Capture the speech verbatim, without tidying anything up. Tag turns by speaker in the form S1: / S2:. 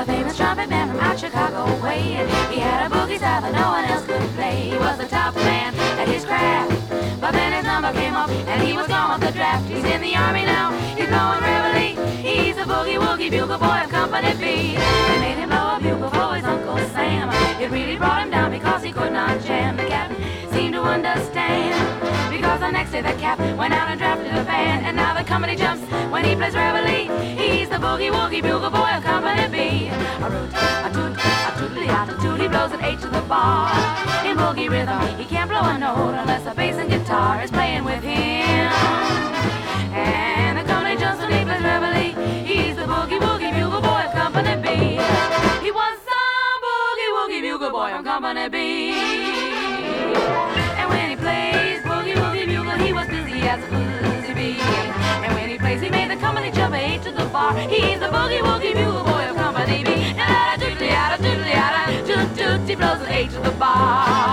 S1: a famous trumpet man from out Chicago way. And he had a boogie style that no one else could play. He was the top man at his craft, but then his number came up and he was gone off the draft. He's in the army now, he's blowing reveille. He's a boogie-woogie bugle boy of Company B. They made him blow a bugle for his Uncle Sam. It really brought him down because he could not jam. The captain seemed to understand, because the next day the cap went out and drafted a band. And now the company jumps when he plays reveille. He's the boogie-woogie bugle boy of Company B. A root, a toot, a tootly-a toot, he blows an H to the bar. In boogie rhythm, he can't blow a note unless the bass and guitar is playing with him. And the company jumps when he plays reveille. He's the boogie-woogie bugle boy of Company B. He was the boogie-woogie bugle boy of Company B. And when he plays boogie-woogie bugle, he was busy as a boozy bee. And when he plays, he made the company jump eight to the bar. He's the boogie-woogie bugle boy of Company B. Da-da-da-doodly-da-doodly-da, toot-toot, he blows an eight to the bar.